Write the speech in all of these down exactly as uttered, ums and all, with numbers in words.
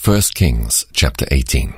First Kings chapter eighteen.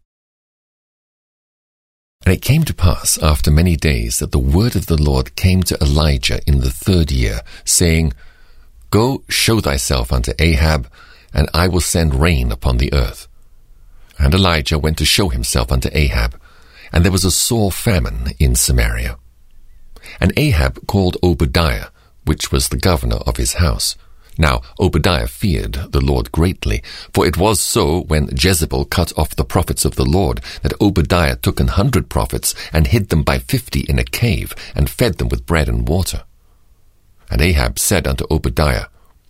And it came to pass after many days that the word of the Lord came to Elijah in the third year, saying, Go, show thyself unto Ahab, and I will send rain upon the earth. And Elijah went to show himself unto Ahab, and there was a sore famine in Samaria. And Ahab called Obadiah, which was the governor of his house. Now Obadiah feared the Lord greatly, for it was so when Jezebel cut off the prophets of the Lord, that Obadiah took an hundred prophets, and hid them by fifty in a cave, and fed them with bread and water. And Ahab said unto Obadiah,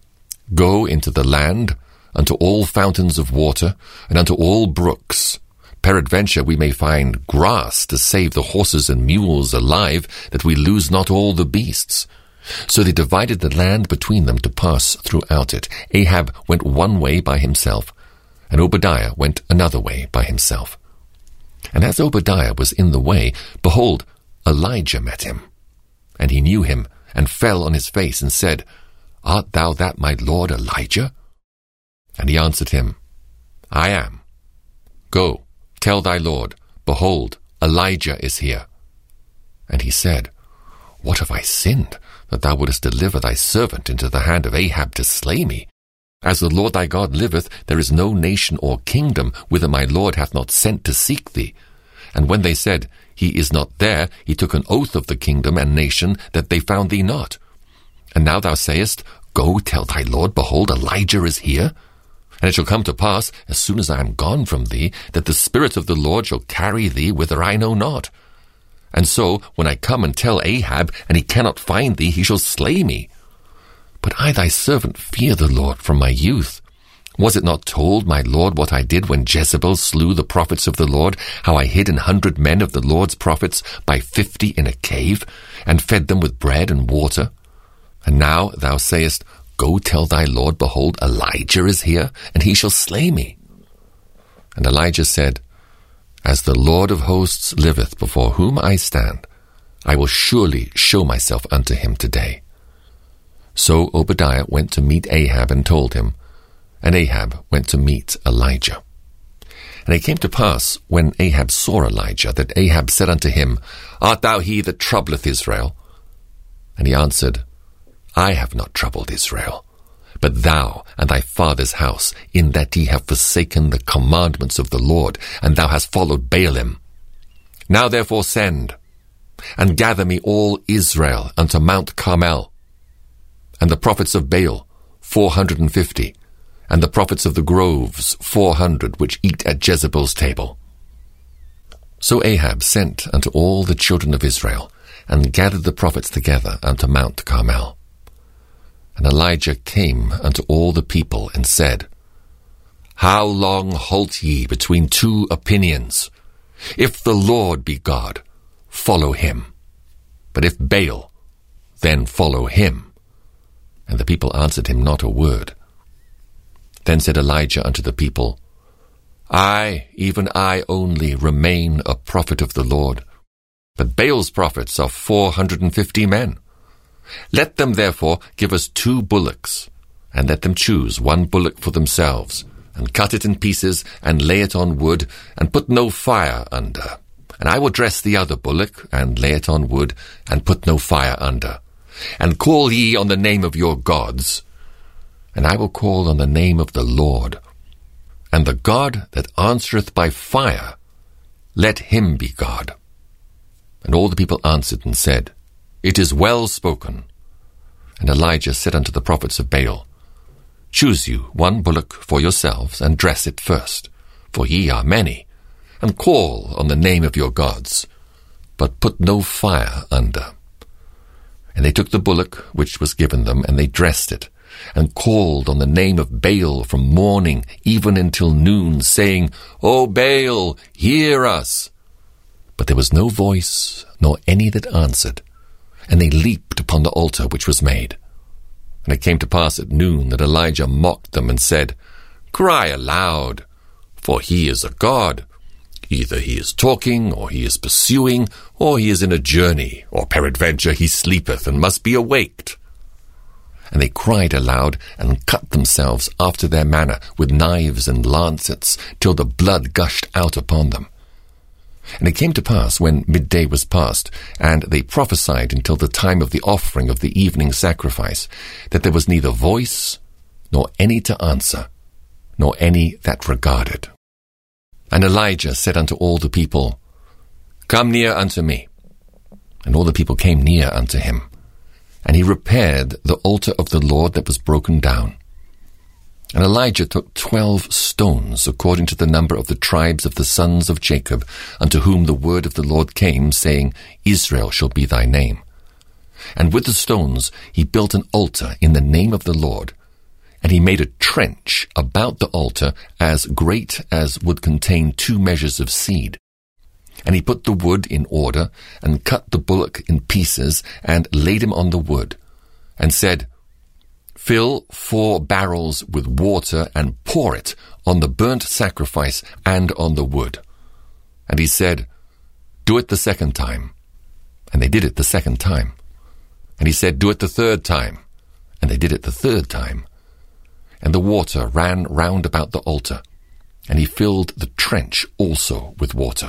Go into the land, unto all fountains of water, and unto all brooks. Peradventure we may find grass to save the horses and mules alive, that we lose not all the beasts. So they divided the land between them to pass throughout it. Ahab went one way by himself, and Obadiah went another way by himself. And as Obadiah was in the way, behold, Elijah met him. And he knew him, and fell on his face, and said, Art thou that my lord Elijah? And he answered him, I am. Go, tell thy lord, behold, Elijah is here. And he said, What have I sinned, that thou wouldest deliver thy servant into the hand of Ahab to slay me? As the Lord thy God liveth, there is no nation or kingdom whither my Lord hath not sent to seek thee. And when they said, He is not there, he took an oath of the kingdom and nation, that they found thee not. And now thou sayest, Go tell thy Lord, behold, Elijah is here. And it shall come to pass, as soon as I am gone from thee, that the Spirit of the Lord shall carry thee whither I know not. And so, when I come and tell Ahab, and he cannot find thee, he shall slay me. But I thy servant fear the Lord from my youth. Was it not told my Lord what I did when Jezebel slew the prophets of the Lord, how I hid an hundred men of the Lord's prophets by fifty in a cave, and fed them with bread and water? And now thou sayest, Go tell thy Lord, behold, Elijah is here, and he shall slay me. And Elijah said, As the Lord of hosts liveth, before whom I stand, I will surely show myself unto him today. So Obadiah went to meet Ahab and told him, and Ahab went to meet Elijah. And it came to pass, when Ahab saw Elijah, that Ahab said unto him, Art thou he that troubleth Israel? And he answered, I have not troubled Israel, but thou and thy father's house, in that ye have forsaken the commandments of the Lord, and thou hast followed Baalim. Now therefore send, and gather me all Israel unto Mount Carmel, and the prophets of Baal, four hundred and fifty, and the prophets of the groves, four hundred, which eat at Jezebel's table. So Ahab sent unto all the children of Israel, and gathered the prophets together unto Mount Carmel. And Elijah came unto all the people, and said, How long halt ye between two opinions? If the Lord be God, follow him. But if Baal, then follow him. And the people answered him not a word. Then said Elijah unto the people, I, even I only, remain a prophet of the Lord, but Baal's prophets are four hundred and fifty men. Let them therefore give us two bullocks, and let them choose one bullock for themselves, and cut it in pieces, and lay it on wood, and put no fire under. And I will dress the other bullock, and lay it on wood, and put no fire under. And call ye on the name of your gods, and I will call on the name of the Lord. And the God that answereth by fire, let him be God. And all the people answered and said, It is well spoken. And Elijah said unto the prophets of Baal, Choose you one bullock for yourselves, and dress it first, for ye are many, and call on the name of your gods, but put no fire under. And they took the bullock which was given them, and they dressed it, and called on the name of Baal from morning even until noon, saying, O Baal, hear us. But there was no voice, nor any that answered. And they leaped upon the altar which was made. And it came to pass at noon that Elijah mocked them, and said, Cry aloud, for he is a god. Either he is talking, or he is pursuing, or he is in a journey, or peradventure he sleepeth and must be awaked. And they cried aloud and cut themselves after their manner with knives and lancets, till the blood gushed out upon them. And it came to pass, when midday was past, and they prophesied until the time of the offering of the evening sacrifice, that there was neither voice, nor any to answer, nor any that regarded. And Elijah said unto all the people, Come near unto me. And all the people came near unto him. And he repaired the altar of the Lord that was broken down. And Elijah took twelve stones, according to the number of the tribes of the sons of Jacob, unto whom the word of the Lord came, saying, Israel shall be thy name. And with the stones he built an altar in the name of the Lord. And he made a trench about the altar as great as would contain two measures of seed. And he put the wood in order, and cut the bullock in pieces, and laid him on the wood, and said, Fill four barrels with water, and pour it on the burnt sacrifice and on the wood. And he said, Do it the second time. And they did it the second time. And he said, Do it the third time. And they did it the third time. And the water ran round about the altar, and he filled the trench also with water.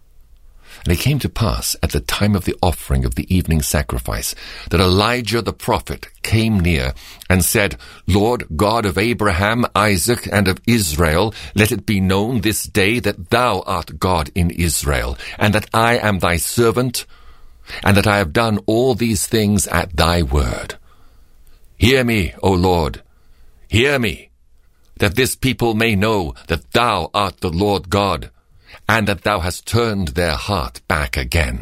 And it came to pass at the time of the offering of the evening sacrifice that Elijah the prophet came near and said, Lord God of Abraham, Isaac, and of Israel, let it be known this day that thou art God in Israel, and that I am thy servant, and that I have done all these things at thy word. Hear me, O Lord, hear me, that this people may know that thou art the Lord God, and that thou hast turned their heart back again.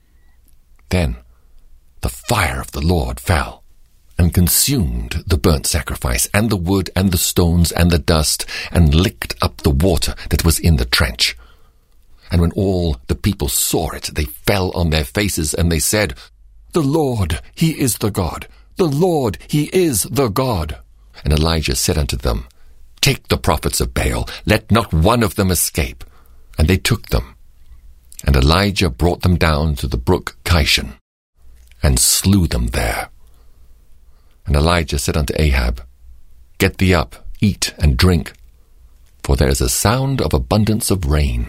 Then the fire of the Lord fell, and consumed the burnt sacrifice, and the wood, and the stones, and the dust, and licked up the water that was in the trench. And when all the people saw it, they fell on their faces, and they said, The Lord, he is the God. The Lord, he is the God. And Elijah said unto them, Take the prophets of Baal, let not one of them escape. And they took them. And Elijah brought them down to the brook Kishon, and slew them there. And Elijah said unto Ahab, Get thee up, eat and drink, for there is a sound of abundance of rain.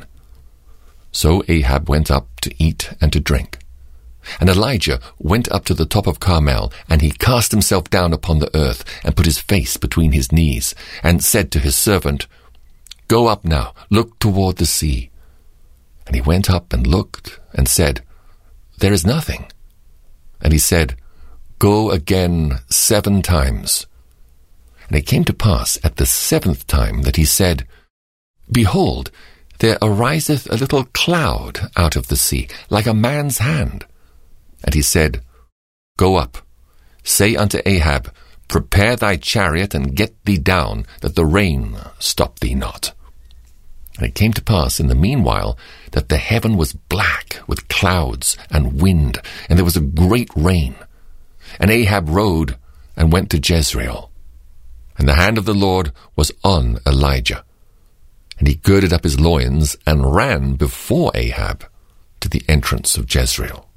So Ahab went up to eat and to drink. And Elijah went up to the top of Carmel, and he cast himself down upon the earth, and put his face between his knees, and said to his servant, Go up now, look toward the sea. And he went up and looked, and said, There is nothing. And he said, Go again seven times. And it came to pass at the seventh time that he said, Behold, there ariseth a little cloud out of the sea, like a man's hand. And he said, Go up, say unto Ahab, Prepare thy chariot, and get thee down, that the rain stop thee not. And it came to pass in the meanwhile that the heaven was black with clouds and wind, and there was a great rain. And Ahab rode and went to Jezreel. And the hand of the Lord was on Elijah. And he girded up his loins and ran before Ahab to the entrance of Jezreel.